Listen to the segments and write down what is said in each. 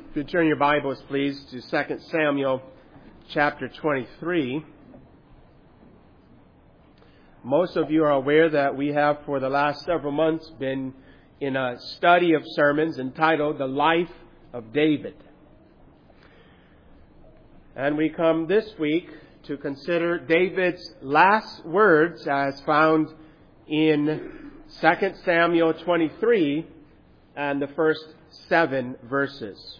If you turn your Bibles, please, to 2 Samuel chapter 23. Most of you are aware that we have, for the last several months, been in a study of sermons entitled The Life of David. And we come this week to consider David's last words as found in 2 Samuel 23 and the first 7 verses.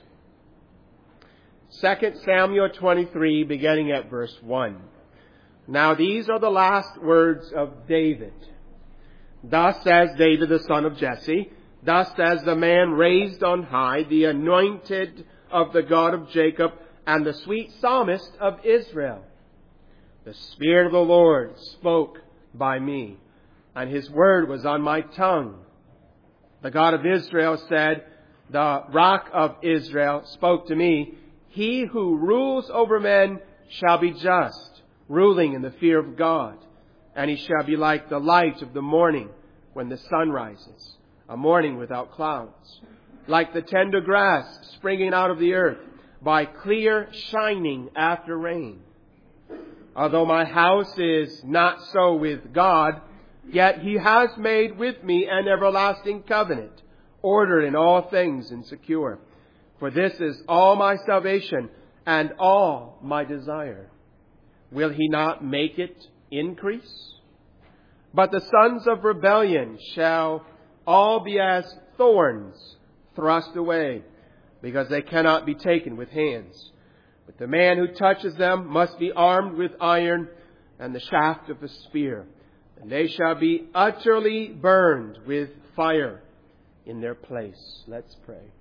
2 Samuel 23, beginning at verse 1. Now these are the last words of David. Thus says David, the son of Jesse, thus says the man raised on high, the anointed of the God of Jacob, and the sweet psalmist of Israel. The Spirit of the Lord spoke by me, and His word was on my tongue. The God of Israel said, the Rock of Israel spoke to me, He who rules over men shall be just, ruling in the fear of God. And he shall be like the light of the morning when the sun rises, a morning without clouds. Like the tender grass springing out of the earth, by clear shining after rain. Although my house is not so with God, yet He has made with me an everlasting covenant, ordered in all things and secure. For this is all my salvation and all my desire. Will He not make it increase? But the sons of rebellion shall all be as thorns thrust away, because they cannot be taken with hands. But the man who touches them must be armed with iron and the shaft of a spear, and they shall be utterly burned with fire in their place. Let's pray.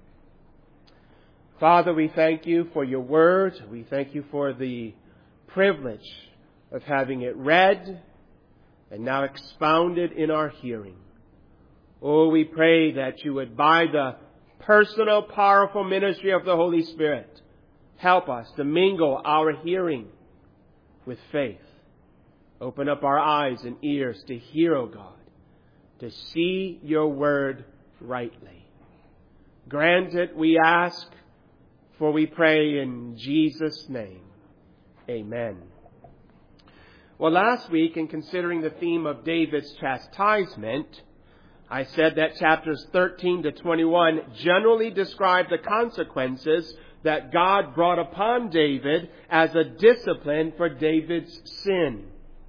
Father, we thank You for Your word. We thank You for the privilege of having it read and now expounded in our hearing. Oh, we pray that You would, by the personal, powerful ministry of the Holy Spirit, help us to mingle our hearing with faith. Open up our eyes and ears to hear, O God, to see Your word rightly. Grant it, we ask, for we pray in Jesus' name. Amen. Well, last week, in considering the theme of David's chastisement, I said that chapters 13 to 21 generally describe the consequences that God brought upon David as a discipline for David's sin.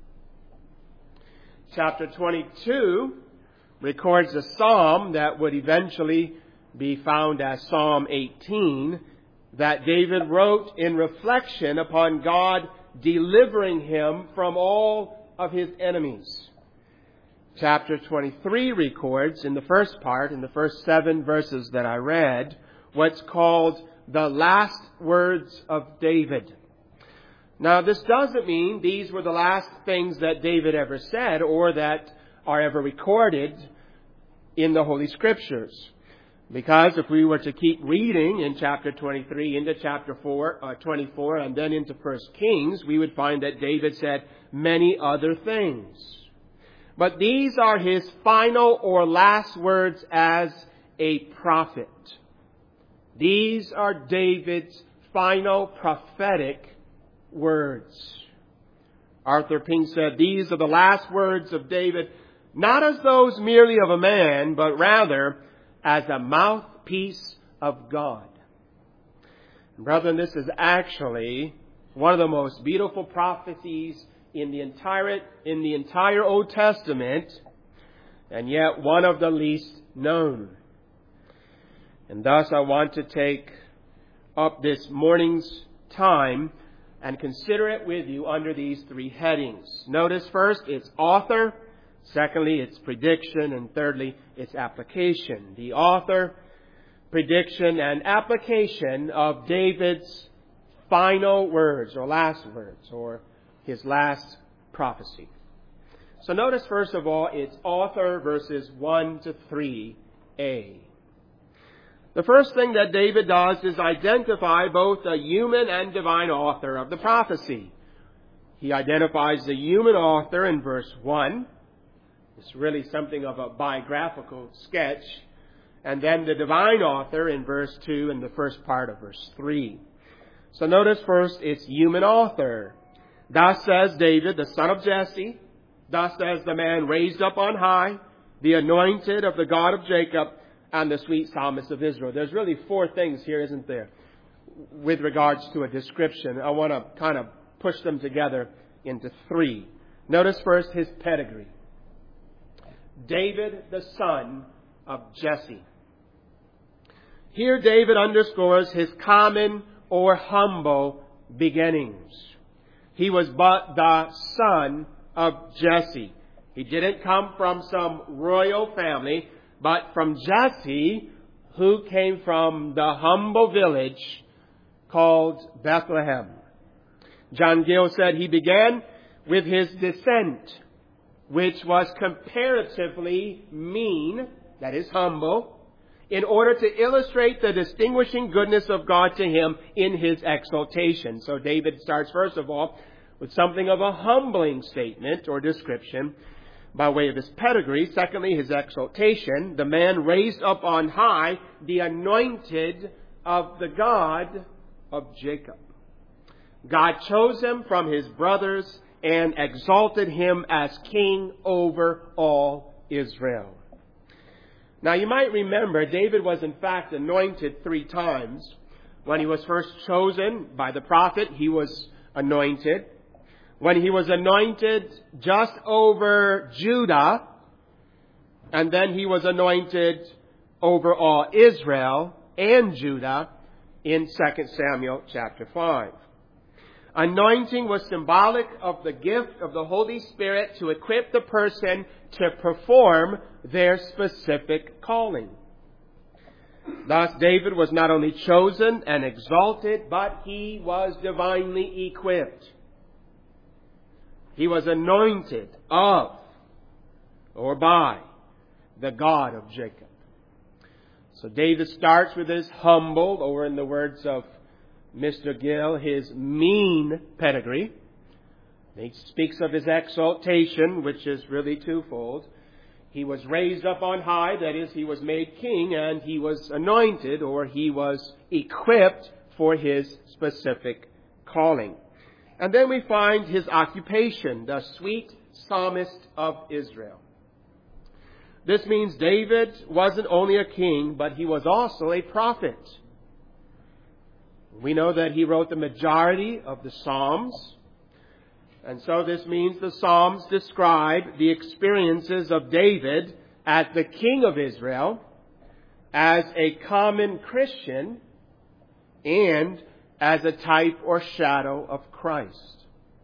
Chapter 22 records a psalm that would eventually be found as Psalm 18, that David wrote in reflection upon God delivering him from all of his enemies. Chapter 23 records in the first part, in the first 7 verses that I read, what's called the last words of David. Now, this doesn't mean these were the last things that David ever said or that are ever recorded in the Holy Scriptures. Because if we were to keep reading in chapter 23 into chapter 24 and then into 1 Kings, we would find that David said many other things. But these are his final or last words as a prophet. These are David's final prophetic words. Arthur Pink said, these are the last words of David, not as those merely of a man, but rather as a mouthpiece of God. Brethren, this is actually one of the most beautiful prophecies in the entire Old Testament, and yet one of the least known. And thus I want to take up this morning's time and consider it with you under these 3 headings. Notice first, its author. Secondly, its prediction. And thirdly, its application. The author, prediction, and application of David's final words, or last words, or his last prophecy. So notice first of all, its author, verses 1 to 3a. The first thing that David does is identify both the human and divine author of the prophecy. He identifies the human author in verse 1. It's really something of a biographical sketch. and then the divine author in verse 2 and the first part of verse 3. So notice first its human author. Thus says David, the son of Jesse. Thus says the man raised up on high, the anointed of the God of Jacob, and the sweet psalmist of Israel. There's really four things here, isn't there, with regards to a description. I want to kind of push them together into three. Notice first his pedigree. David, the son of Jesse. Here David underscores his common or humble beginnings. He was but the son of Jesse. He didn't come from some royal family, but from Jesse, who came from the humble village called Bethlehem. John Gill said he began with his descent, which was comparatively mean, that is humble, in order to illustrate the distinguishing goodness of God to him in his exaltation. So David starts, first of all, with something of a humbling statement or description by way of his pedigree. Secondly, his exaltation, the man raised up on high, the anointed of the God of Jacob. God chose him from his brothers and exalted him as king over all Israel. Now you might remember David was in fact anointed 3 times. When he was first chosen by the prophet, he was anointed. When he was anointed just over Judah, and then he was anointed over all Israel and Judah in 2 Samuel chapter 5. Anointing was symbolic of the gift of the Holy Spirit to equip the person to perform their specific calling. Thus, David was not only chosen and exalted, but he was divinely equipped. He was anointed of or by the God of Jacob. So David starts with his humble, or in the words of Mr. Gill, his mean pedigree. He speaks of his exaltation, which is really twofold. He was raised up on high, that is, he was made king, and he was anointed, or he was equipped for his specific calling. And then we find his occupation, the sweet psalmist of Israel. This means David wasn't only a king, but he was also a prophet. We know that he wrote the majority of the Psalms. And so this means the Psalms describe the experiences of David as the king of Israel, as a common Christian, and as a type or shadow of Christ.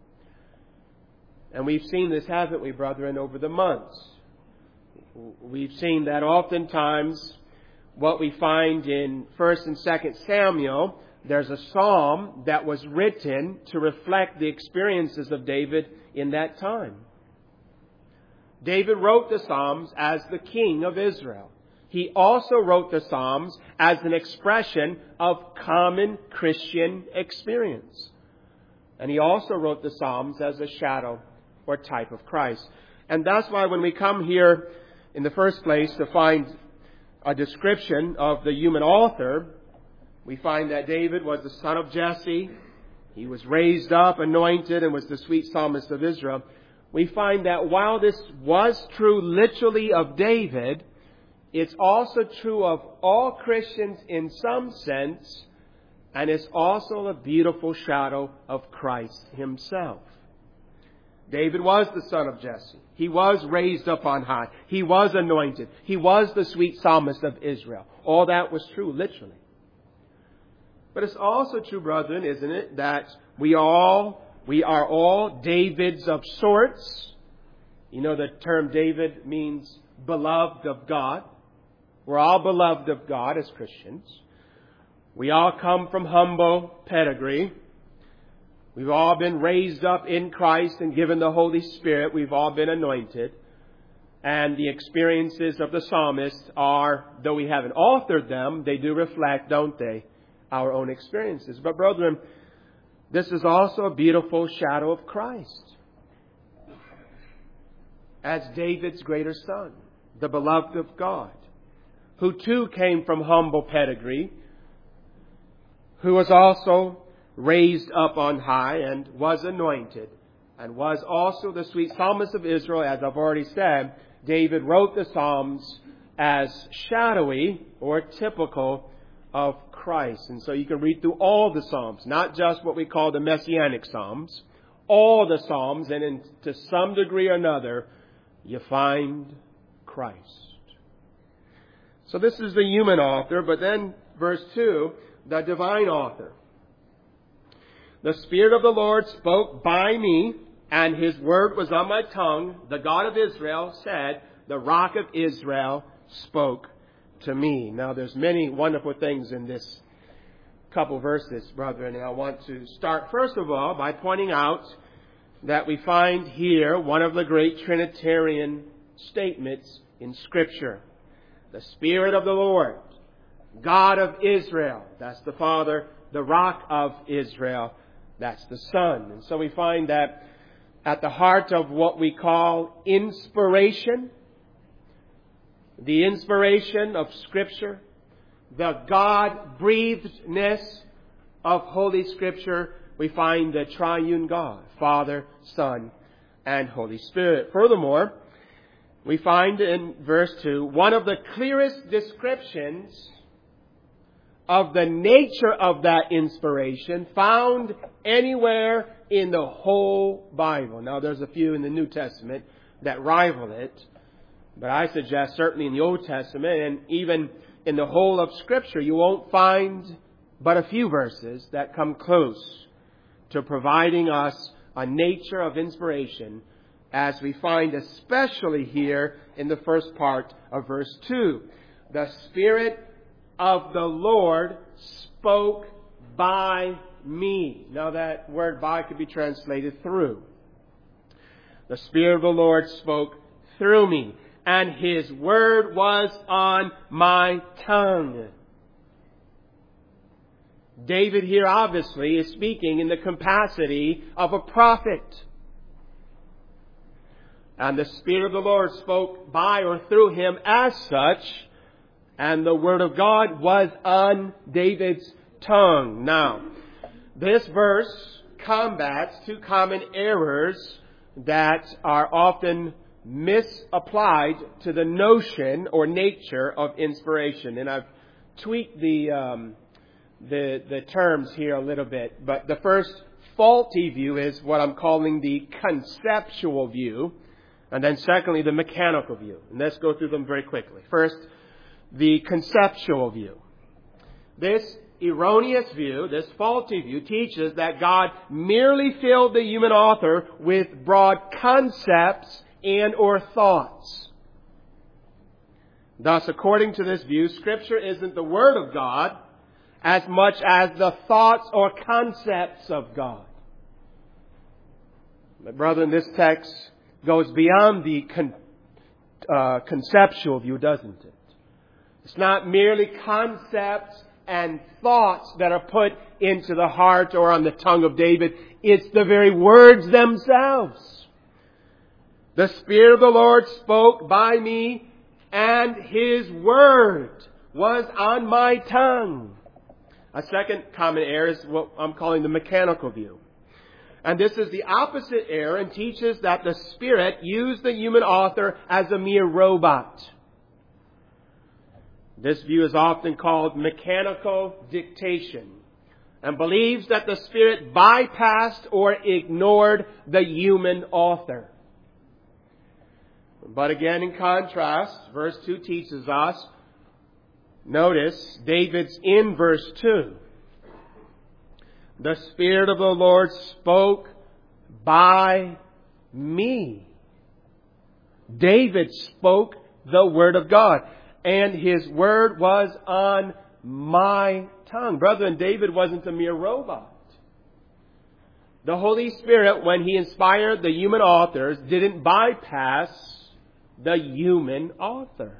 And we've seen this, haven't we, brethren, over the months? We've seen that oftentimes what we find in 1 and 2 Samuel, there's a psalm that was written to reflect the experiences of David in that time. David wrote the Psalms as the king of Israel. He also wrote the Psalms as an expression of common Christian experience. And he also wrote the Psalms as a shadow or type of Christ. And that's why when we come here in the first place to find a description of the human author, we find that David was the son of Jesse. He was raised up, anointed, and was the sweet psalmist of Israel. We find that while this was true literally of David, it's also true of all Christians in some sense, and it's also a beautiful shadow of Christ himself. David was the son of Jesse. He was raised up on high. He was anointed. He was the sweet psalmist of Israel. All that was true literally. But it's also true, brethren, isn't it, that we are all Davids of sorts. You know, the term David means beloved of God. We're all beloved of God as Christians. We all come from humble pedigree. We've all been raised up in Christ and given the Holy Spirit. We've all been anointed. And the experiences of the psalmist are, though we haven't authored them, they do reflect, don't they, our own experiences. But brethren, this is also a beautiful shadow of Christ as David's greater son, the beloved of God, who too came from humble pedigree, who was also raised up on high and was anointed, and was also the sweet psalmist of Israel. As I've already said, David wrote the Psalms as shadowy or typical of Christ. And so you can read through all the Psalms, not just what we call the Messianic Psalms, all the Psalms, and to some degree or another, you find Christ. So this is the human author, but then verse 2, the divine author. The Spirit of the Lord spoke by me, and His word was on my tongue. The God of Israel said, the Rock of Israel spoke to me. Now there's many wonderful things in this couple verses, brethren, and I want to start first of all by pointing out that we find here one of the great Trinitarian statements in Scripture. The Spirit of the Lord, God of Israel, that's the Father, the Rock of Israel, that's the Son. And so we find that at the heart of what we call inspiration, the inspiration of Scripture, the God-breathedness of Holy Scripture, we find the triune God, Father, Son, and Holy Spirit. Furthermore, we find in verse 2 one of the clearest descriptions of the nature of that inspiration found anywhere in the whole Bible. Now, there's a few in the New Testament that rival it, but I suggest certainly in the Old Testament and even in the whole of Scripture, you won't find but a few verses that come close to providing us a nature of inspiration, as we find especially here in the first part of verse 2. The Spirit of the Lord spoke by me. Now that word by could be translated through. The Spirit of the Lord spoke through me, and His word was on my tongue. David here obviously is speaking in the capacity of a prophet. And the Spirit of the Lord spoke by or through him as such, and the Word of God was on David's tongue. Now, this verse combats two common errors that are often misapplied to the notion or nature of inspiration. And I've tweaked the terms here a little bit. But the first faulty view is what I'm calling the conceptual view. And then secondly, the mechanical view. And let's go through them very quickly. First, the conceptual view. This erroneous view, this faulty view, teaches that God merely filled the human author with broad concepts and or thoughts. Thus, according to this view, Scripture isn't the Word of God as much as the thoughts or concepts of God. But brethren, this text goes beyond the conceptual view, doesn't it? It's not merely concepts and thoughts that are put into the heart or on the tongue of David. It's the very words themselves. The Spirit of the Lord spoke by me, and His word was on my tongue. A second common error is what I'm calling the mechanical view. And this is the opposite error and teaches that the Spirit used the human author as a mere robot. This view is often called mechanical dictation and believes that the Spirit bypassed or ignored the human author. But again, in contrast, verse 2 teaches us, notice David's in verse 2. The Spirit of the Lord spoke by me. David spoke the Word of God, and his word was on my tongue. Brethren, David wasn't a mere robot. The Holy Spirit, when He inspired the human authors, didn't bypass the human author.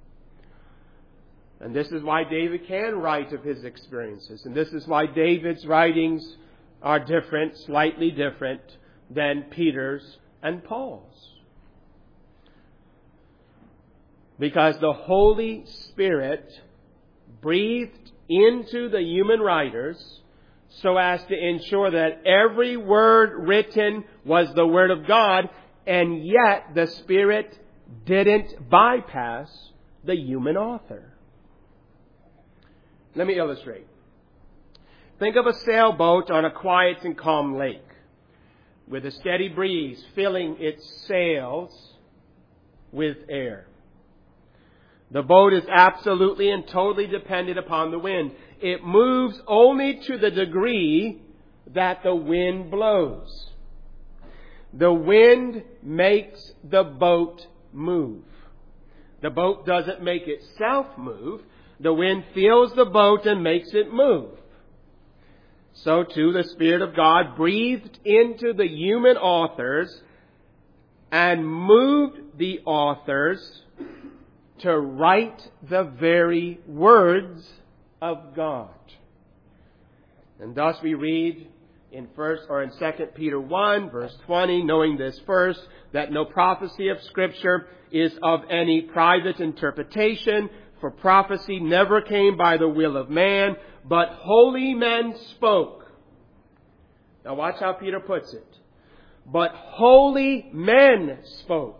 And this is why David can write of his experiences. And this is why David's writings are different, slightly different than Peter's and Paul's. Because the Holy Spirit breathed into the human writers so as to ensure that every word written was the Word of God, and yet the Spirit didn't bypass the human author. Let me illustrate. Think of a sailboat on a quiet and calm lake, with a steady breeze filling its sails with air. The boat is absolutely and totally dependent upon the wind. It moves only to the degree that the wind blows. The wind makes the boat move. The boat doesn't make itself move. The wind fills the boat and makes it move. So too, the Spirit of God breathed into the human authors and moved the authors to write the very words of God. And thus we read in 2 Peter 1, verse 20, knowing this first, that no prophecy of Scripture is of any private interpretation, for prophecy never came by the will of man, but holy men spoke. Now watch how Peter puts it. But holy men spoke.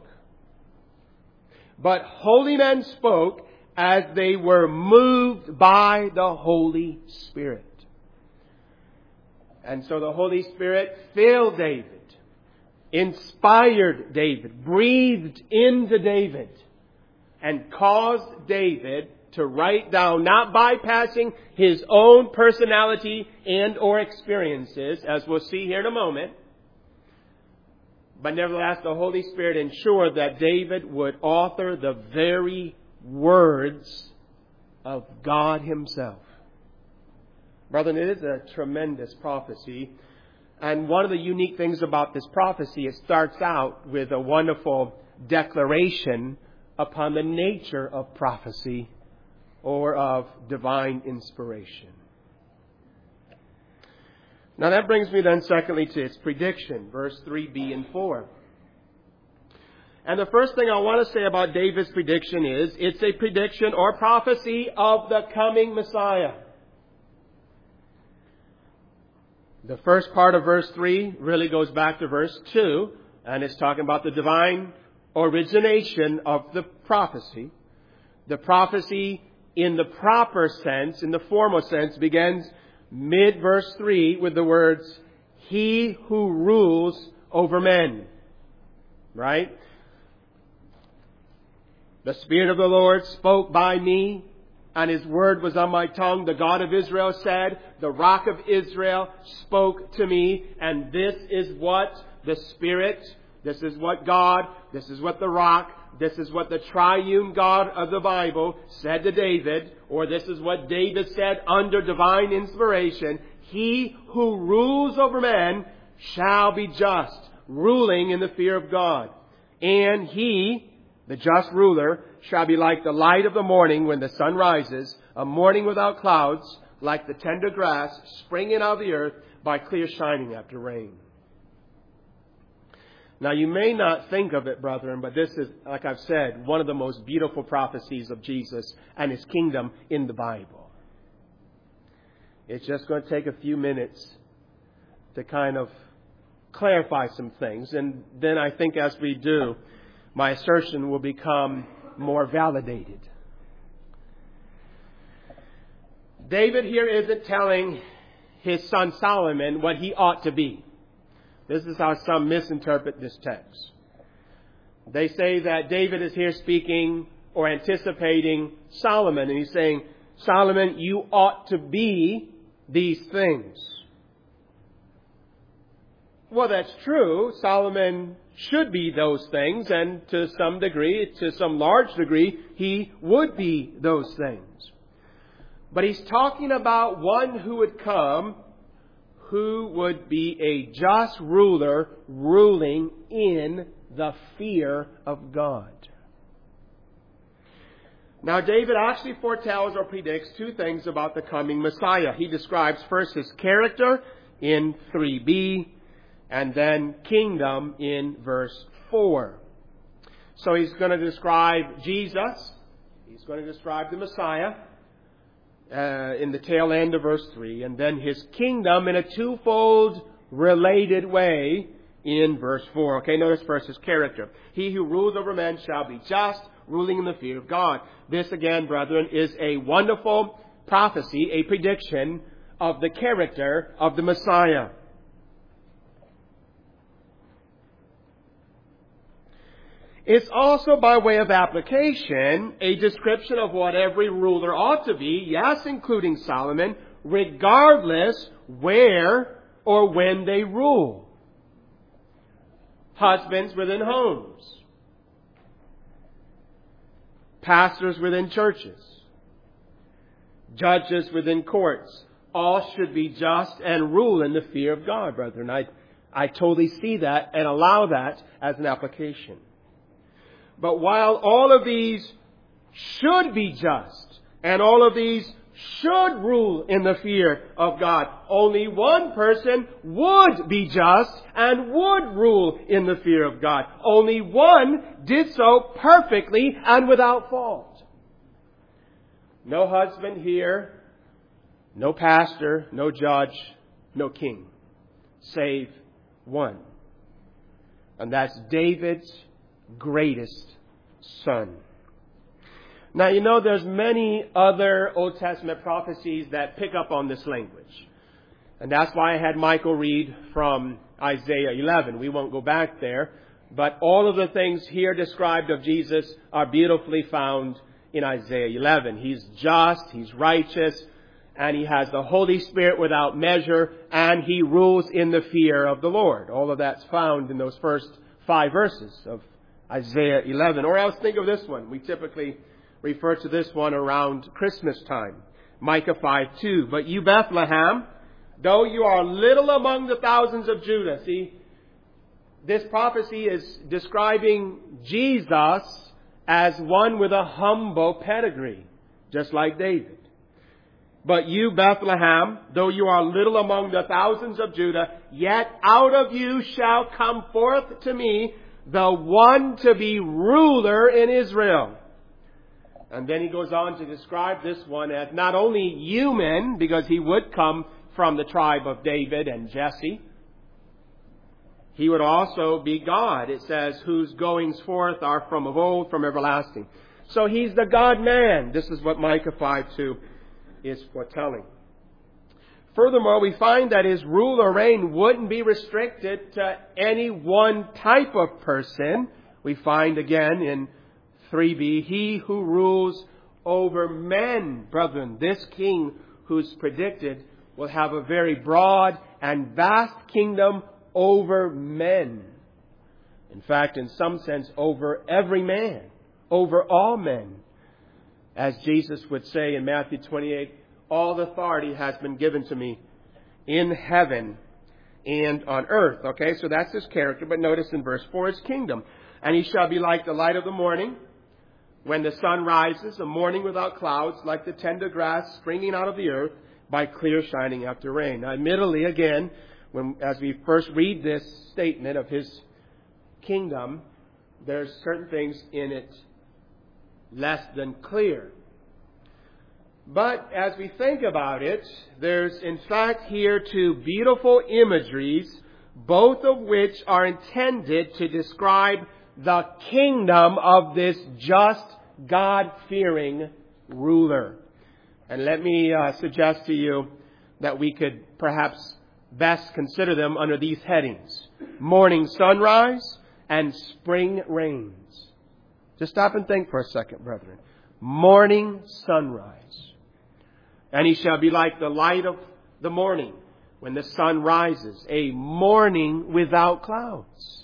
But holy men spoke as they were moved by the Holy Spirit. And so the Holy Spirit filled David, inspired David, breathed into David, and caused David to write down, not bypassing his own personality and or experiences, as we'll see here in a moment, but nevertheless, the Holy Spirit ensured that David would author the very words of God Himself. Brethren, it is a tremendous prophecy. And one of the unique things about this prophecy, it starts out with a wonderful declaration upon the nature of prophecy or of divine inspiration. Now that brings me then secondly to its prediction, verse 3b and 4. And the first thing I want to say about David's prediction is, it's a prediction or prophecy of the coming Messiah. The first part of verse 3 really goes back to verse 2, and it's talking about the divine origination of the prophecy. The prophecy in the proper sense, in the formal sense, begins mid-verse 3 with the words, He who rules over men. Right? The Spirit of the Lord spoke by me, and His word was on my tongue. The God of Israel said, the Rock of Israel spoke to me, and this is what the Spirit, this is what God, this is what the Rock, this is what the triune God of the Bible said to David, or this is what David said under divine inspiration. He who rules over men shall be just, ruling in the fear of God. And he, the just ruler, shall be like the light of the morning when the sun rises, a morning without clouds, like the tender grass springing out of the earth by clear shining after rain. Now, you may not think of it, brethren, but this is, like I've said, one of the most beautiful prophecies of Jesus and His kingdom in the Bible. It's just going to take a few minutes to kind of clarify some things. And then I think as we do, my assertion will become more validated. David here isn't telling his son Solomon what he ought to be. This is how some misinterpret this text. They say that David is here speaking or anticipating Solomon, and he's saying, Solomon, you ought to be these things. Well, that's true. Solomon should be those things, and to some degree, to some large degree, he would be those things. But he's talking about one who would come who would be a just ruler ruling in the fear of God. Now, David actually foretells or predicts two things about the coming Messiah. He describes first his character in 3b, and then kingdom in verse 4. So he's going to describe Jesus. He's going to describe the Messiah in the tail end of verse 3. And then His kingdom in a twofold related way in verse 4. Okay, notice first His character. He who rules over men shall be just, ruling in the fear of God. This again, brethren, is a wonderful prophecy, a prediction of the character of the Messiah. It's also, by way of application, a description of what every ruler ought to be, yes, including Solomon, regardless where or when they rule. Husbands within homes. Pastors within churches. Judges within courts. All should be just and rule in the fear of God, brethren. I totally see that and allow that as an application. But while all of these should be just, and all of these should rule in the fear of God, only one person would be just and would rule in the fear of God. Only one did so perfectly and without fault. No husband here, no pastor, no judge, no king, save one. And that's David's greatest son. Now, you know, there's many other Old Testament prophecies that pick up on this language. And that's why I had Michael read from Isaiah 11. We won't go back there. But all of the things here described of Jesus are beautifully found in Isaiah 11. He's just, He's righteous, and He has the Holy Spirit without measure, and He rules in the fear of the Lord. All of that's found in those first 5 verses of Isaiah 11. Or else think of this one. We typically refer to this one around Christmas time. Micah 5:2. But you, Bethlehem, though you are little among the thousands of Judah. See, this prophecy is describing Jesus as one with a humble pedigree, just like David. But you, Bethlehem, though you are little among the thousands of Judah, yet out of you shall come forth to me the one to be ruler in Israel. And then he goes on to describe this one as not only human, because he would come from the tribe of David and Jesse. He would also be God. It says, whose goings forth are from of old, from everlasting. So He's the God-man. This is what Micah 5:2 is foretelling. Furthermore, we find that His rule or reign wouldn't be restricted to any one type of person. We find again in 3b, He who rules over men, brethren. This king who's predicted will have a very broad and vast kingdom over men. In fact, in some sense, over every man, over all men. As Jesus would say in Matthew 28, all authority has been given to me in heaven and on earth. Okay, so that's His character. But notice in verse 4, His kingdom. And He shall be like the light of the morning, when the sun rises, a morning without clouds, like the tender grass springing out of the earth by clear shining after rain. Now, admittedly, again, as we first read this statement of His kingdom, there's certain things in it less than clear. But as we think about it, there's in fact here 2 beautiful imageries, both of which are intended to describe the kingdom of this just, God-fearing ruler. And let me suggest to you that we could perhaps best consider them under these headings: morning sunrise and spring rains. Just stop and think for a second, brethren. Morning sunrise. And He shall be like the light of the morning when the sun rises, a morning without clouds.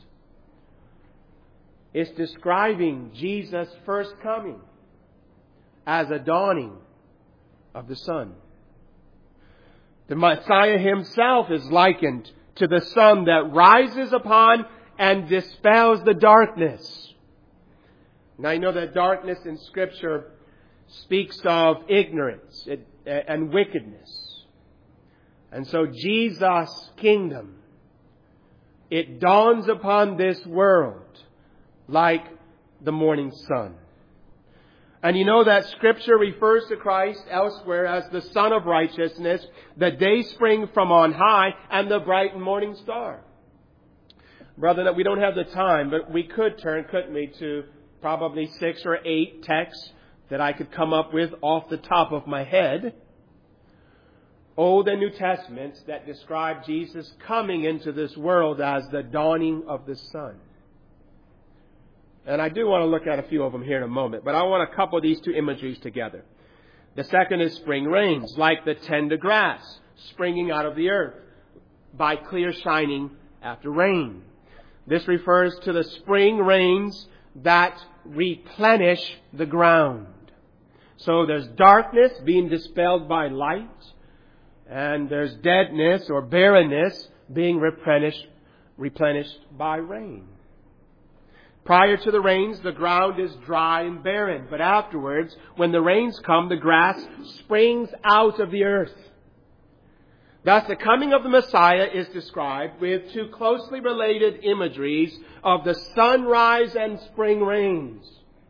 It's describing Jesus' first coming as a dawning of the sun. The Messiah Himself is likened to the sun that rises upon and dispels the darkness. Now, you know that darkness in Scripture speaks of ignorance and wickedness. And so Jesus' kingdom, it dawns upon this world like the morning sun. And you know that Scripture refers to Christ elsewhere as the Son of Righteousness, the day spring from on high, and the bright morning star. Brother, that we don't have the time, but we could turn, couldn't we, to probably 6 or 8 texts that I could come up with off the top of my head. Old and New Testaments that describe Jesus coming into this world as the dawning of the sun. And I do want to look at a few of them here in a moment, but I want to couple these two imageries together. The second is spring rains, like the tender grass springing out of the earth by clear shining after rain. This refers to the spring rains that replenish the ground. So there's darkness being dispelled by light, and there's deadness or barrenness being replenished by rain. Prior to the rains, the ground is dry and barren. But afterwards, when the rains come, the grass springs out of the earth. Thus, the coming of the Messiah is described with two closely related imageries of the sunrise and spring rains.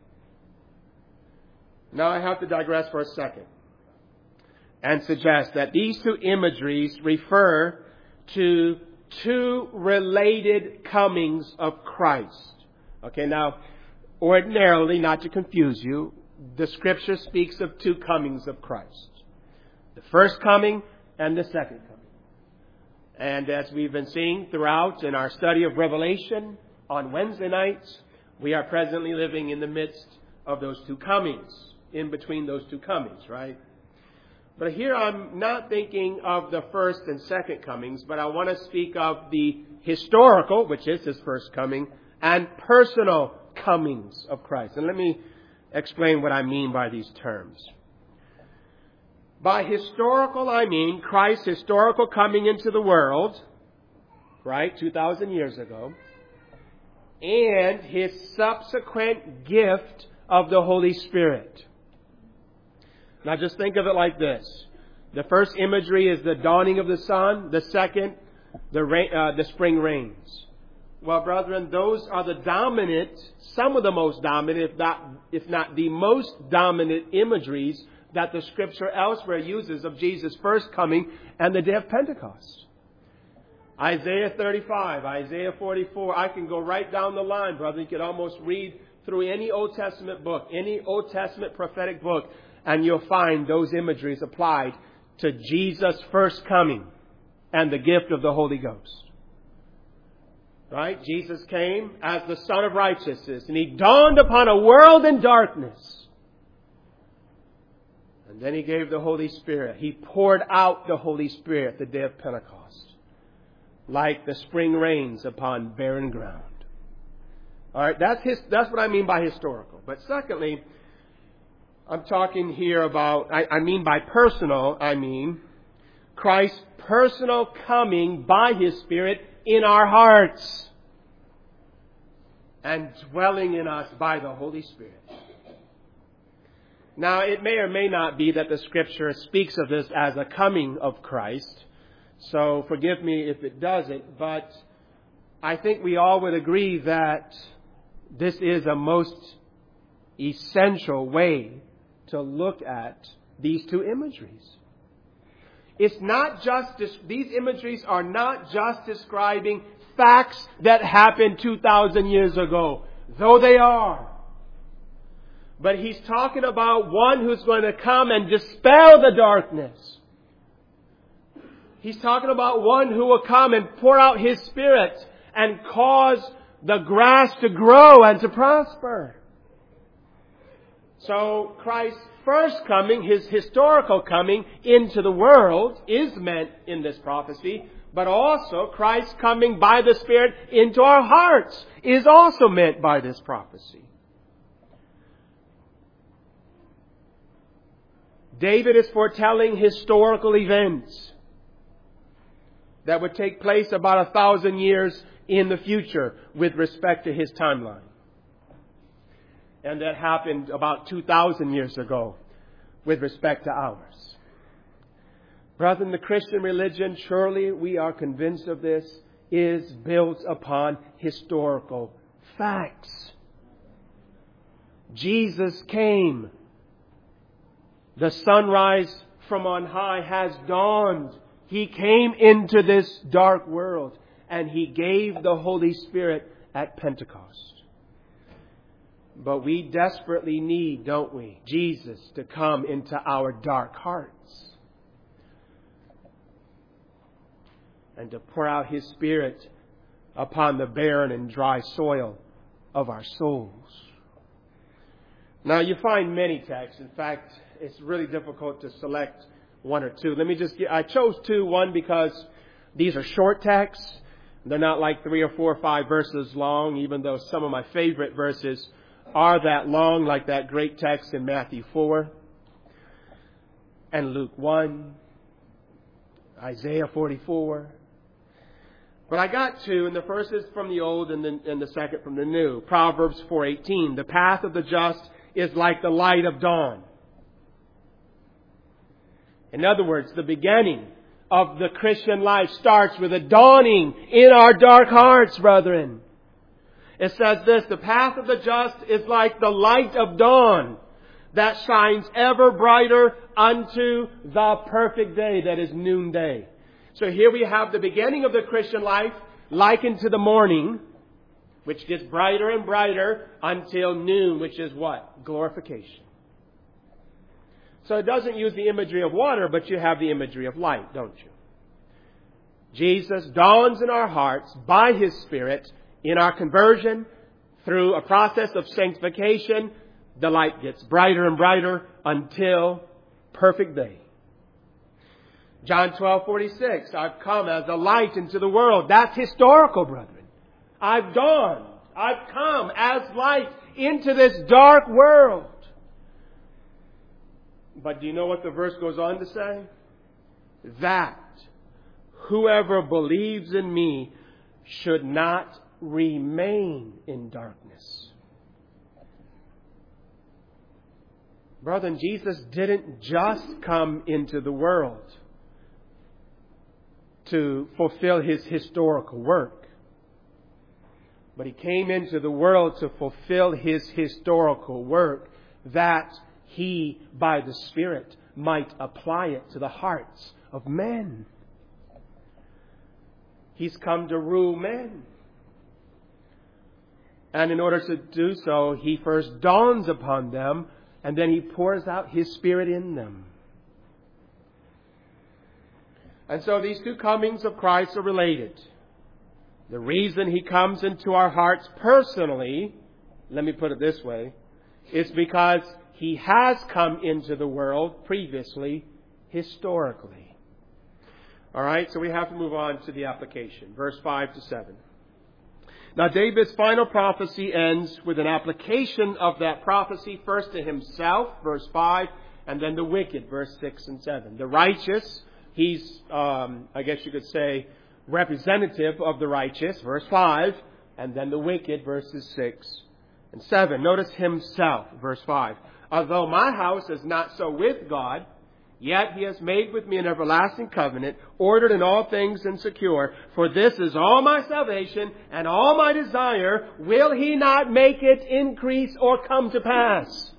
Now I have to digress for a second and suggest that these two imageries refer to two related comings of Christ. Okay, now, ordinarily, not to confuse you, the Scripture speaks of two comings of Christ. The first coming and the second coming. And as we've been seeing throughout in our study of Revelation on Wednesday nights, we are presently living in the midst of those two comings, in between those two comings, right? But here I'm not thinking of the first and second comings, but I want to speak of the historical, which is His first coming, and personal comings of Christ. And let me explain what I mean by these terms. By historical, I mean Christ's historical coming into the world, right, 2,000 years ago, and His subsequent gift of the Holy Spirit. Now just think of it like this. The first imagery is the dawning of the sun. The second, the spring rains. Well, brethren, those are the dominant, some of the most dominant, if not the most dominant imageries that the Scripture elsewhere uses of Jesus' first coming and the day of Pentecost. Isaiah 35, Isaiah 44, I can go right down the line, brother. You can almost read through any Old Testament book, any Old Testament prophetic book, and you'll find those imageries applied to Jesus' first coming and the gift of the Holy Ghost. Right? Jesus came as the Son of Righteousness, and He dawned upon a world in darkness. And then He gave the Holy Spirit. He poured out the Holy Spirit the day of Pentecost, like the spring rains upon barren ground. All right, that's what I mean by historical. But secondly, I'm talking here about, I mean by personal, I mean Christ's personal coming by His Spirit in our hearts and dwelling in us by the Holy Spirit. Now, it may or may not be that the Scripture speaks of this as a coming of Christ, so forgive me if it doesn't, but I think we all would agree that this is a most essential way to look at these two imageries. It's not just, these imageries are not just describing facts that happened 2,000 years ago, though they are. But He's talking about one who's going to come and dispel the darkness. He's talking about one who will come and pour out His Spirit and cause the grass to grow and to prosper. So Christ's first coming, His historical coming into the world, is meant in this prophecy, but also Christ's coming by the Spirit into our hearts is also meant by this prophecy. David is foretelling historical events that would take place about 1,000 years in the future with respect to his timeline. And that happened about 2,000 years ago with respect to ours. Brethren, the Christian religion, surely we are convinced of this, is built upon historical facts. Jesus came. The sunrise from on high has dawned. He came into this dark world, and He gave the Holy Spirit at Pentecost. But we desperately need, don't we, Jesus to come into our dark hearts and to pour out His Spirit upon the barren and dry soil of our souls. Now, you find many texts. In fact, it's really difficult to select one or two. I chose two. One, because these are short texts. They're not like 3 or 4 or 5 verses long, even though some of my favorite verses are that long, like that great text in Matthew 4 and Luke 1, Isaiah 44. But I got two, and the first is from the Old and the second from the New. Proverbs 4:18. The path of the just is like the light of dawn. In other words, the beginning of the Christian life starts with a dawning in our dark hearts, brethren. It says this: the path of the just is like the light of dawn that shines ever brighter unto the perfect day, that is noonday. So here we have the beginning of the Christian life likened to the morning, which gets brighter and brighter until noon, which is what? Glorification. So it doesn't use the imagery of water, but you have the imagery of light, don't you? Jesus dawns in our hearts by His Spirit. In our conversion, through a process of sanctification, the light gets brighter and brighter until perfect day. John 12:46, I've come as a light into the world. That's historical, brethren. I've dawned. I've come as light into this dark world. But do you know what the verse goes on to say? That whoever believes in me should not remain in darkness. Brethren, Jesus didn't just come into the world to fulfill His historical work, but He came into the world to fulfill His historical work that He, by the Spirit, might apply it to the hearts of men. He's come to rule men. And in order to do so, He first dawns upon them, and then He pours out His Spirit in them. And so these two comings of Christ are related. The reason He comes into our hearts personally, let me put it this way, is because He has come into the world previously, historically. All right, so we have to move on to the application. Verse 5 to 7. Now, David's final prophecy ends with an application of that prophecy first to himself, verse 5, and then the wicked, verse 6 and 7. The righteous, he's, I guess you could say, representative of the righteous, verse 5, and then the wicked, verses 6 and 7. Notice himself, verse 5. Although my house is not so with God, yet He has made with me an everlasting covenant, ordered in all things and secure. For this is all my salvation and all my desire. Will He not make it increase or come to pass?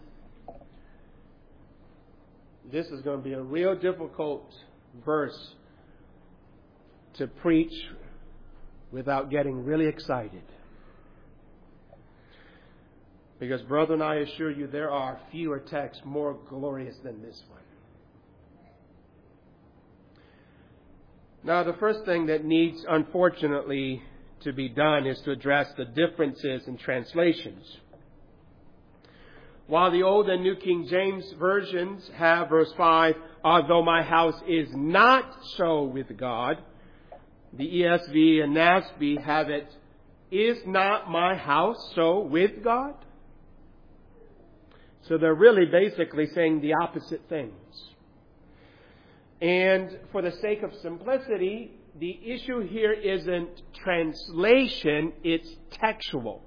This is going to be a real difficult verse to preach without getting really excited. Because, brethren, I assure you there are fewer texts more glorious than this one. Now, the first thing that needs, unfortunately, to be done is to address the differences in translations. While the Old and New King James versions have, verse 5, although my house is not so with God, the ESV and NASB have it, is not my house so with God? So they're really basically saying the opposite things. And for the sake of simplicity, the issue here isn't translation, it's textual.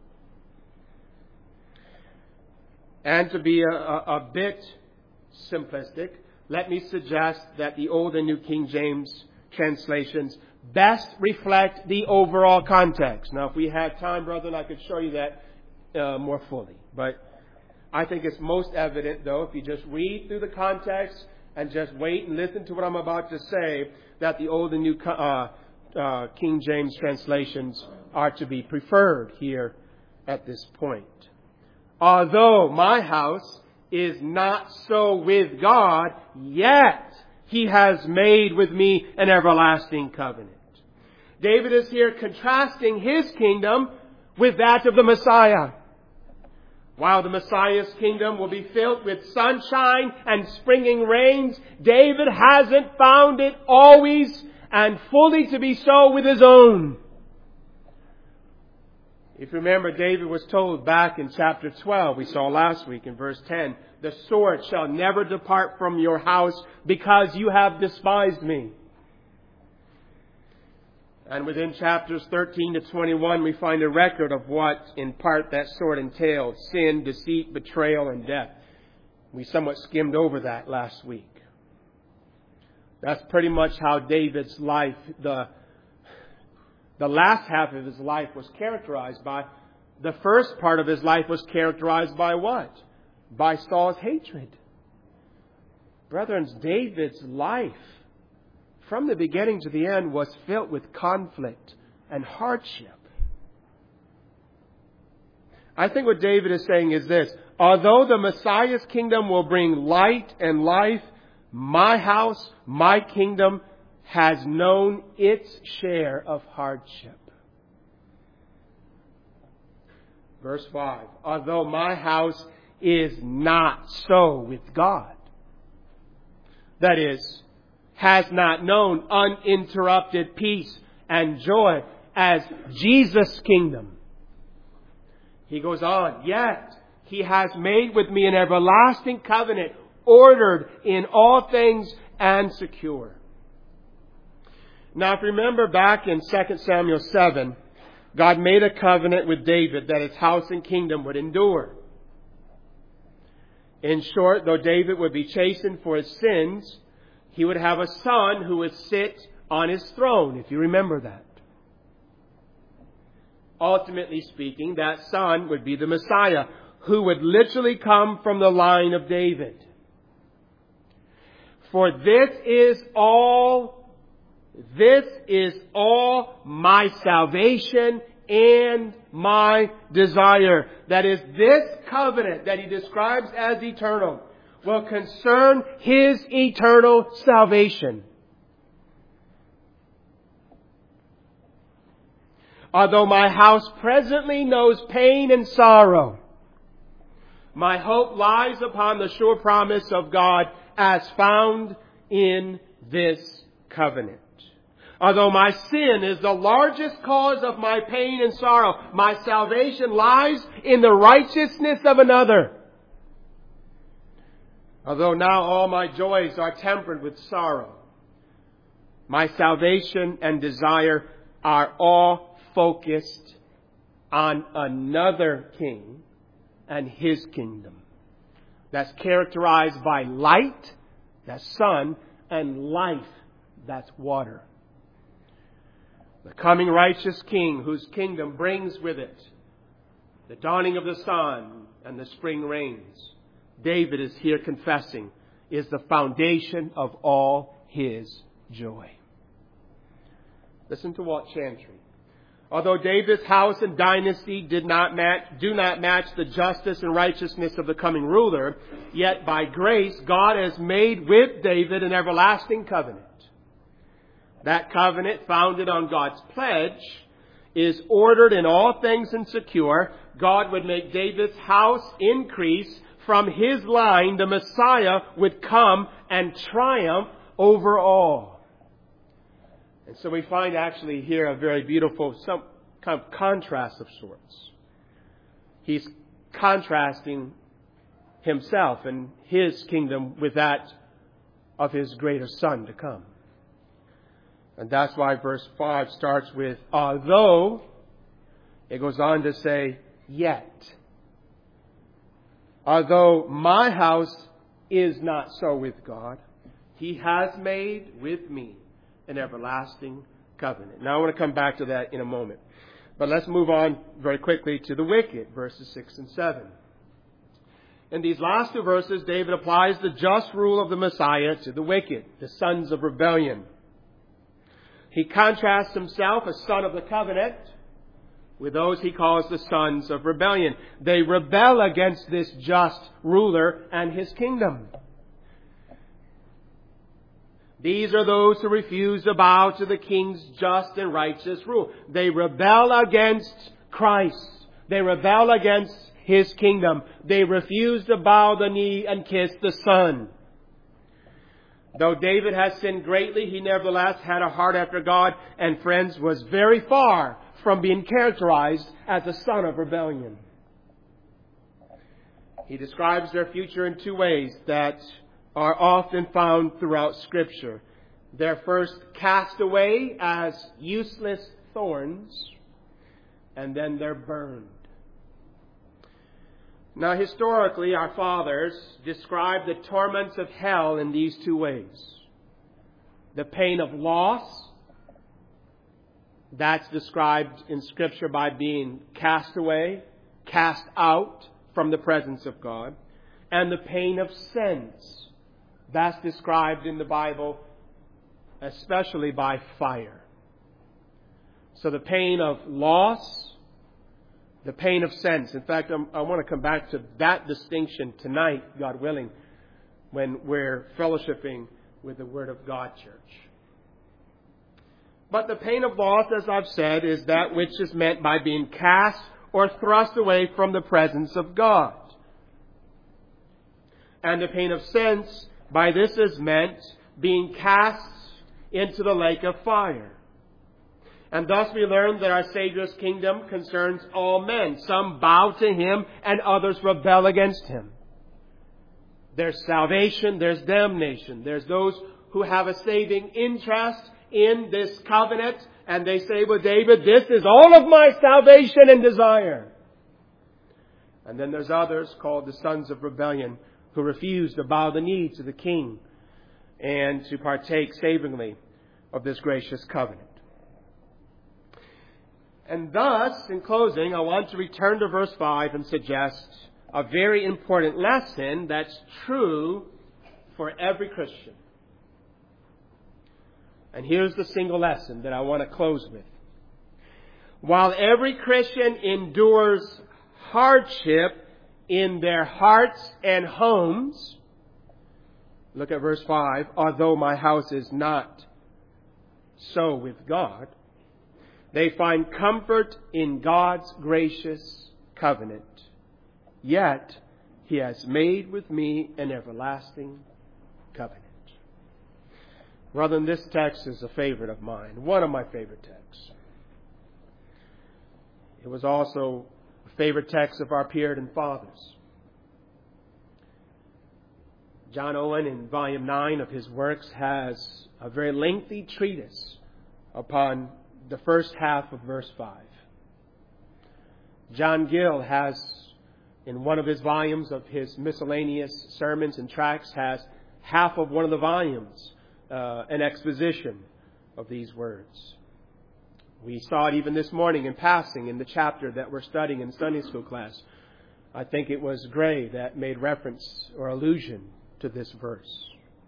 And to be a bit simplistic, let me suggest that the Old and New King James translations best reflect the overall context. Now, if we had time, brethren, I could show you that more fully. But I think it's most evident, though, if you just read through the context and just wait and listen to what I'm about to say, that the Old and New King James translations are to be preferred here at this point. Although my house is not so with God, yet He has made with me an everlasting covenant. David is here contrasting his kingdom with that of the Messiah. While the Messiah's kingdom will be filled with sunshine and springing rains, David hasn't found it always and fully to be so with his own. If you remember, David was told back in chapter 12, we saw last week in verse 10, the sword shall never depart from your house because you have despised me. And within chapters 13 to 21, we find a record of what, in part, that sword entailed. Sin, deceit, betrayal, and death. We somewhat skimmed over that last week. That's pretty much how David's life, the last half of his life was characterized by. The first part of his life was characterized by what? By Saul's hatred. Brethren, David's life, from the beginning to the end, was filled with conflict and hardship. I think what David is saying is this: although the Messiah's kingdom will bring light and life, my house, my kingdom, has known its share of hardship. Verse 5. Although my house is not so with God. That is, has not known uninterrupted peace and joy as Jesus' kingdom. He goes on, yet He has made with me an everlasting covenant, ordered in all things and secure. Now, if you remember back in 2 Samuel 7, God made a covenant with David that his house and kingdom would endure. In short, though David would be chastened for his sins, he would have a son who would sit on his throne, if you remember that. Ultimately speaking, that son would be the Messiah, who would literally come from the line of David. For this is all my salvation and my desire. That is, this covenant that He describes as eternal will concern His eternal salvation. Although my house presently knows pain and sorrow, my hope lies upon the sure promise of God as found in this covenant. Although my sin is the largest cause of my pain and sorrow, my salvation lies in the righteousness of another. Although now all my joys are tempered with sorrow, my salvation and desire are all focused on another king and His kingdom. That's characterized by light, that's sun, and life, that's water. The coming righteous king whose kingdom brings with it the dawning of the sun and the spring rains, David is here confessing, is the foundation of all his joy. Listen to Walt Chantry. Although David's house and dynasty do not match the justice and righteousness of the coming ruler, yet by grace God has made with David an everlasting covenant. That covenant, founded on God's pledge, is ordered in all things and secure. God would make David's house increase. From his line, the Messiah would come and triumph over all. And so we find actually here a very beautiful, some kind of contrast of sorts. He's contrasting himself and his kingdom with that of his greater son to come. And that's why verse 5 starts with, although, it goes on to say, yet. Although my house is not so with God, He has made with me an everlasting covenant. Now I want to come back to that in a moment. But let's move on very quickly to the wicked, verses 6 and 7. In these last two verses, David applies the just rule of the Messiah to the wicked, the sons of rebellion. He contrasts himself, a son of the covenant, with those he calls the sons of rebellion. They rebel against this just ruler and his kingdom. These are those who refuse to bow to the king's just and righteous rule. They rebel against Christ. They rebel against His kingdom. They refuse to bow the knee and kiss the Son. Though David has sinned greatly, he nevertheless had a heart after God, and friends, was very far from being characterized as a son of rebellion. He describes their future in two ways that are often found throughout Scripture. They're first cast away as useless thorns, and then they're burned. Now, historically, our fathers described the torments of hell in these two ways. The pain of loss, that's described in Scripture by being cast away, cast out from the presence of God. And the pain of sense, that's described in the Bible especially by fire. So the pain of loss, the pain of sense. In fact, I want to come back to that distinction tonight, God willing, when we're fellowshipping with the Word of God Church. But the pain of loss, as I've said, is that which is meant by being cast or thrust away from the presence of God. And the pain of sense, by this is meant being cast into the lake of fire. And thus we learn that our Savior's kingdom concerns all men. Some bow to Him and others rebel against Him. There's salvation, there's damnation. There's those who have a saving interest in this covenant, and they say with David, this is all of my salvation and desire. And then there's others called the sons of rebellion who refuse to bow the knee to the king and to partake savingly of this gracious covenant. And thus, in closing, I want to return to verse 5 and suggest a very important lesson that's true for every Christian. And here's the single lesson that I want to close with. While every Christian endures hardship in their hearts and homes, look at verse 5, although my house is not so with God, they find comfort in God's gracious covenant. Yet He has made with me an everlasting covenant. Brethren, this text is a favorite of mine, one of my favorite texts. It was also a favorite text of our Puritan fathers. John Owen, in volume 9 of his works, has a very lengthy treatise upon the first half of verse 5. John Gill has, in one of his volumes of his miscellaneous sermons and tracts, has half of one of the volumes, an exposition of these words. We saw it even this morning in passing in the chapter that we're studying in Sunday school class. I think it was Gray that made reference or allusion to this verse.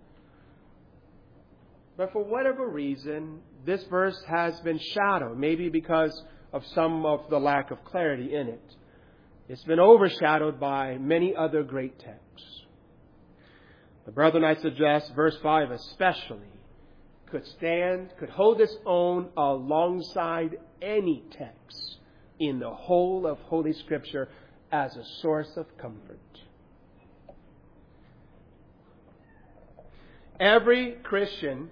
But for whatever reason, this verse has been shadowed, maybe because of some of the lack of clarity in it. It's been overshadowed by many other great texts. But brethren, I suggest verse 5 especially could hold its own alongside any text in the whole of Holy Scripture as a source of comfort. Every Christian,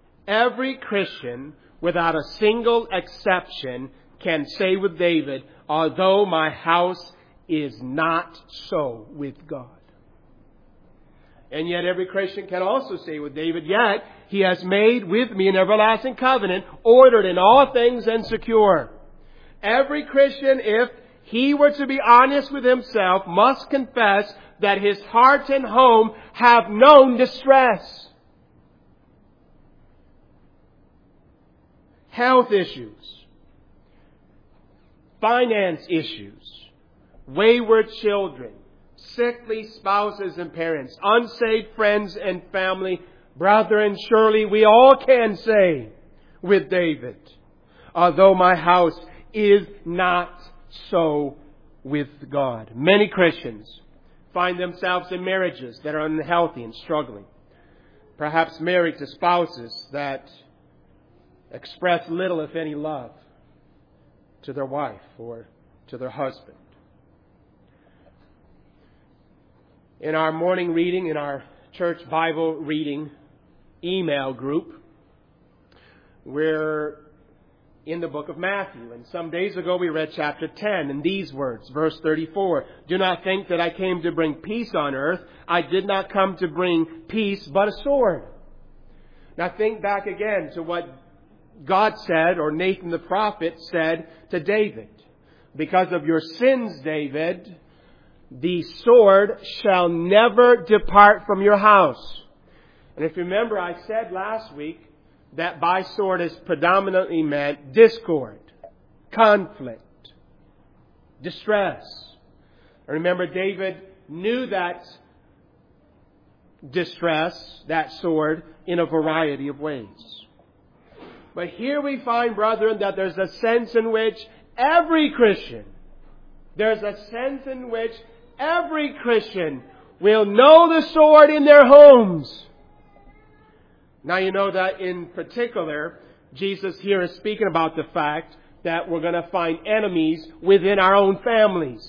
without a single exception, can say with David, although my house is not so with God. And yet every Christian can also say with David, yet He has made with me an everlasting covenant, ordered in all things and secure. Every Christian, if he were to be honest with himself, must confess that his heart and home have known distress. Health issues, finance issues, wayward children, sickly spouses and parents, unsaved friends and family, brethren, surely we all can say with David, although my house is not so with God. Many Christians find themselves in marriages that are unhealthy and struggling. Perhaps married to spouses that express little, if any, love to their wife or to their husband. In our morning reading, in our church Bible reading email group, we're in the book of Matthew. And some days ago we read chapter 10 and these words, verse 34. Do not think that I came to bring peace on earth. I did not come to bring peace, but a sword. Now think back again to what God said, or Nathan the prophet said to David. Because of your sins, David, the sword shall never depart from your house. And if you remember, I said last week that by sword is predominantly meant discord, conflict, distress. And remember, David knew that distress, that sword, in a variety of ways. But here we find, brethren, that there's a sense in which every Christian will know the sword in their homes. Now you know that in particular, Jesus here is speaking about the fact that we're going to find enemies within our own families.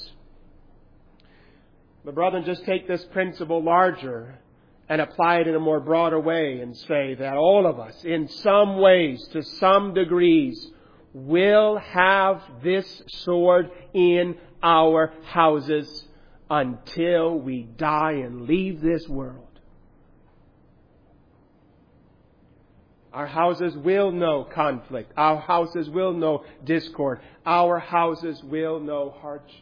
But brethren, just take this principle larger and apply it in a more broader way and say that all of us, in some ways, to some degrees, will have this sword in our houses until we die and leave this world. Our houses will know conflict. Our houses will know discord. Our houses will know hardship.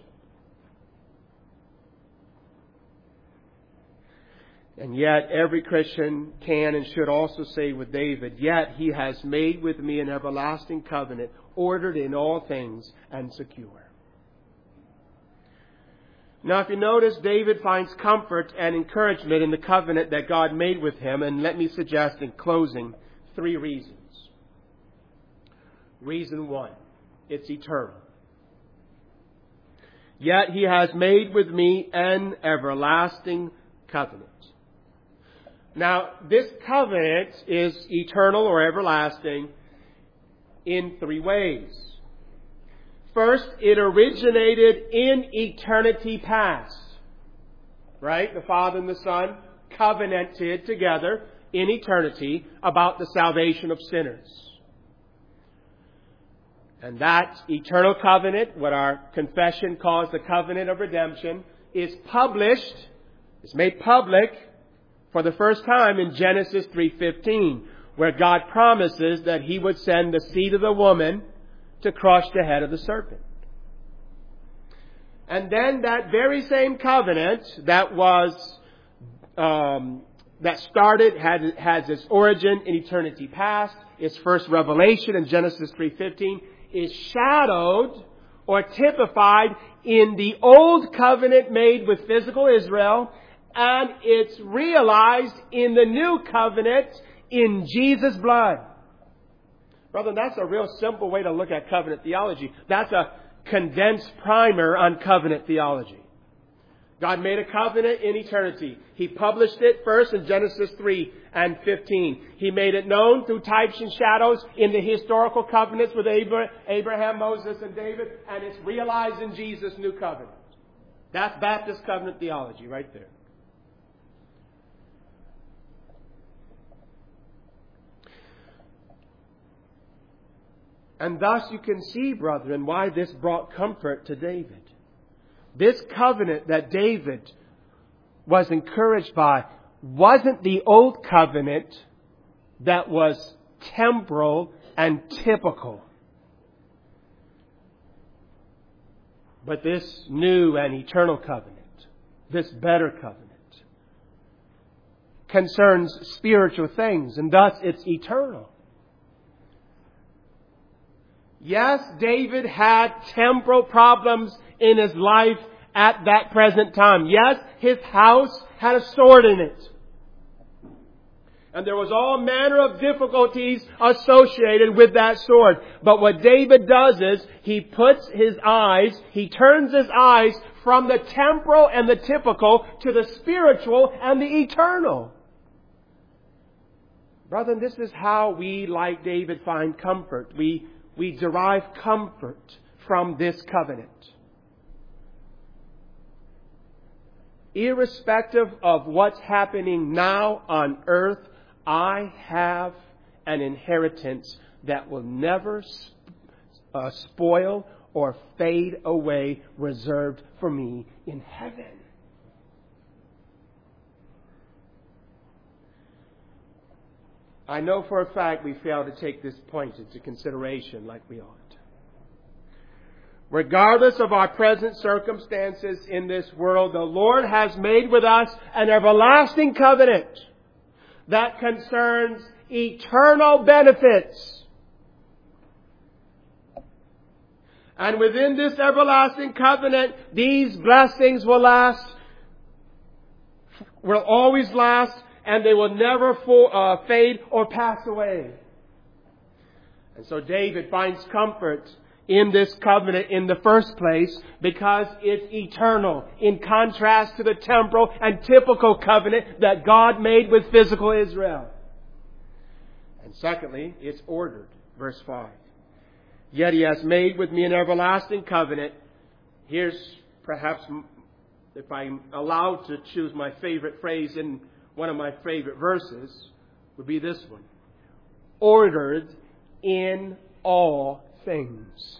And yet every Christian can and should also say with David, yet he has made with me an everlasting covenant, ordered in all things and secure. Now if you notice, David finds comfort and encouragement in the covenant that God made with him. And let me suggest in closing 3 reasons. Reason 1, it's eternal. Yet he has made with me an everlasting covenant. Now, this covenant is eternal or everlasting in 3 ways. First, it originated in eternity past. Right? The Father and the Son covenanted together in eternity about the salvation of sinners. And that eternal covenant, what our confession calls the covenant of redemption, is published, is made public for the first time in Genesis 3:15, where God promises that He would send the seed of the woman to crush the head of the serpent. And then that very same covenant that has its origin in eternity past, its first revelation in Genesis 3:15, is shadowed or typified in the old covenant made with physical Israel, and it's realized in the new covenant in Jesus' blood. Brother, that's a real simple way to look at covenant theology. That's a condensed primer on covenant theology. God made a covenant in eternity. He published it first in Genesis 3:15. He made it known through types and shadows in the historical covenants with Abraham, Moses, and David. And it's realized in Jesus' new covenant. That's Baptist covenant theology right there. And thus you can see, brethren, why this brought comfort to David. This covenant that David was encouraged by wasn't the old covenant that was temporal and typical. But this new and eternal covenant, this better covenant, concerns spiritual things, and thus it's eternal. Yes, David had temporal problems in his life at that present time. Yes, his house had a sword in it. And there was all manner of difficulties associated with that sword. But what David does is he turns his eyes from the temporal and the typical to the spiritual and the eternal. Brethren, this is how we, like David, find comfort. We derive comfort from this covenant. Irrespective of what's happening now on earth, I have an inheritance that will never spoil or fade away, reserved for me in heaven. I know for a fact we fail to take this point into consideration like we ought. Regardless of our present circumstances in this world, the Lord has made with us an everlasting covenant that concerns eternal benefits. And within this everlasting covenant, these blessings will always last, and they will never fade or pass away. And so David finds comfort in this covenant in the first place because it's eternal, in contrast to the temporal and typical covenant that God made with physical Israel. And secondly, it's ordered. Verse 5. Yet he has made with me an everlasting covenant. Here's perhaps, if I'm allowed to choose my favorite phrase in one of my favorite verses, would be this one. Ordered in all things.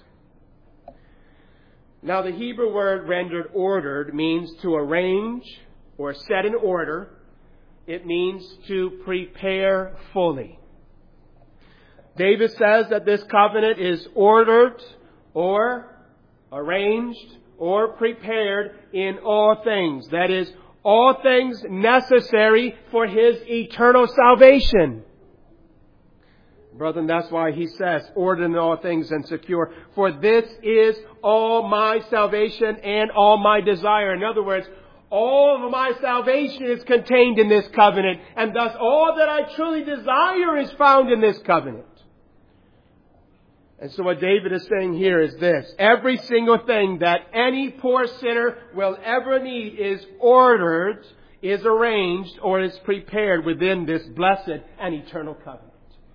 Now the Hebrew word rendered ordered means to arrange or set in order. It means to prepare fully. David says that this covenant is ordered or arranged or prepared in all things. That is, all things necessary for his eternal salvation. Brethren, that's why he says, ordered in all things and secure. For this is all my salvation and all my desire. In other words, all of my salvation is contained in this covenant. And thus all that I truly desire is found in this covenant. And so what David is saying here is this. Every single thing that any poor sinner will ever need is ordered, is arranged, or is prepared within this blessed and eternal covenant.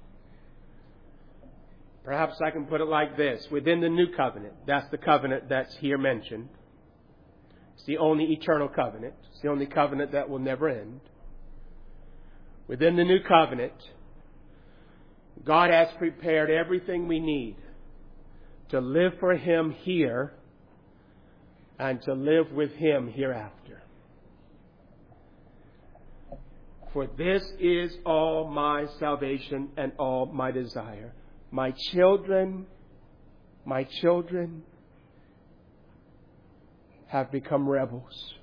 Perhaps I can put it like this. Within the new covenant, that's the covenant that's here mentioned. It's the only eternal covenant. It's the only covenant that will never end. Within the new covenant, God has prepared everything we need to live for Him here and to live with Him hereafter. For this is all my salvation and all my desire. My children have become rebels.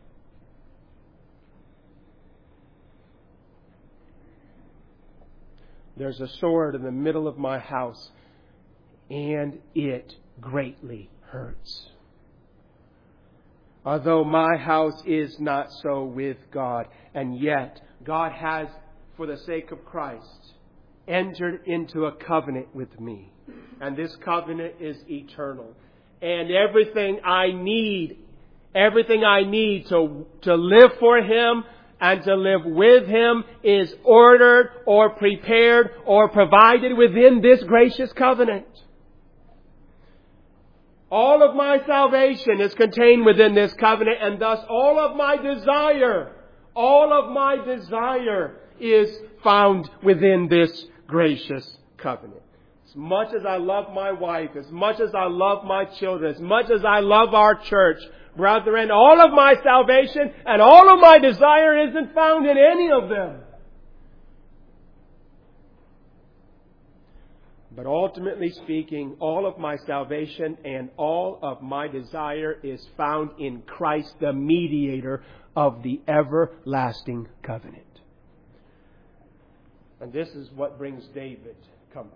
There's a sword in the middle of my house, and it greatly hurts. Although my house is not so with God, and yet God has, for the sake of Christ, entered into a covenant with me. And this covenant is eternal. And everything I need to live for Him and to live with Him is ordered or prepared or provided within this gracious covenant. All of my salvation is contained within this covenant, and thus all of my desire is found within this gracious covenant. As much as I love my wife, as much as I love my children, as much as I love our church, brethren, all of my salvation and all of my desire isn't found in any of them. But ultimately speaking, all of my salvation and all of my desire is found in Christ, the mediator of the everlasting covenant. And this is what brings David comfort.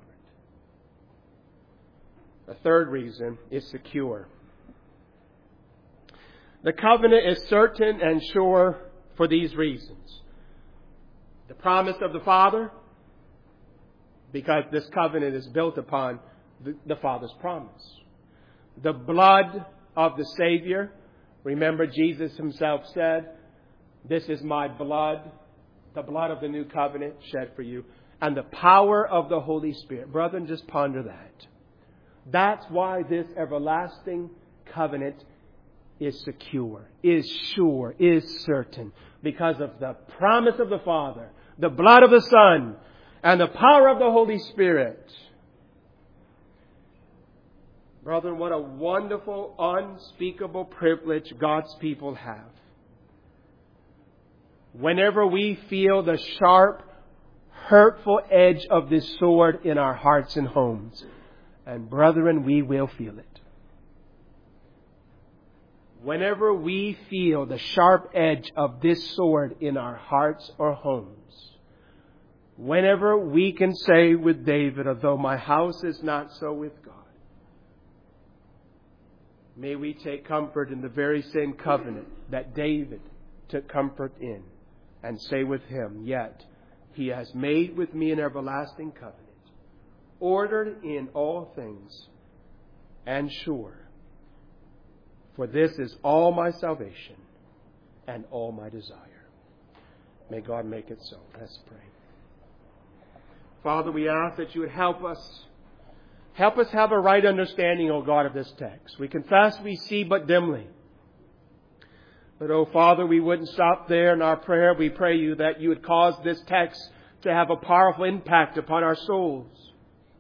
The third reason is secure. The covenant is certain and sure for these reasons. The promise of the Father, because this covenant is built upon the Father's promise. The blood of the Savior. Remember, Jesus himself said, "This is my blood, the blood of the new covenant shed for you." And the power of the Holy Spirit. Brethren, just ponder that. That's why this everlasting covenant is secure, is sure, is certain. Because of the promise of the Father, the blood of the Son, and the power of the Holy Spirit. Brethren, what a wonderful, unspeakable privilege God's people have. Whenever we feel the sharp, hurtful edge of this sword in our hearts and homes, and brethren, we will feel it. Whenever we feel the sharp edge of this sword in our hearts or homes, whenever we can say with David, "Although my house is not so with God," may we take comfort in the very same covenant that David took comfort in, and say with him, "Yet He has made with me an everlasting covenant, ordered in all things and sure. For this is all my salvation and all my desire." May God make it so. Let's pray. Father, we ask that you would help us. Help us have a right understanding, O God, of this text. We confess we see but dimly. But, oh Father, we wouldn't stop there in our prayer. We pray you that you would cause this text to have a powerful impact upon our souls.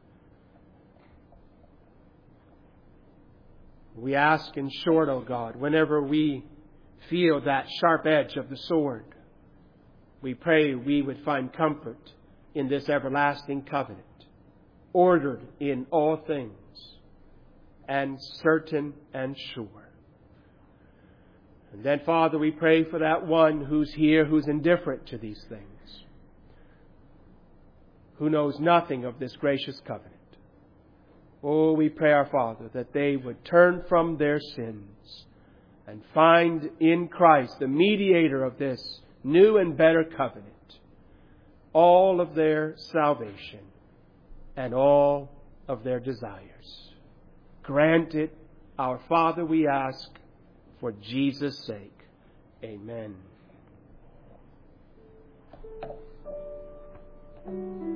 We ask in short, oh God, whenever we feel that sharp edge of the sword, we pray we would find comfort in this everlasting covenant, ordered in all things, and certain and sure. And then, Father, we pray for that one who's here who's indifferent to these things, who knows nothing of this gracious covenant. Oh, we pray, our Father, that they would turn from their sins and find in Christ, the mediator of this new and better covenant, all of their salvation and all of their desires. Grant it, our Father, we ask, for Jesus' sake. Amen.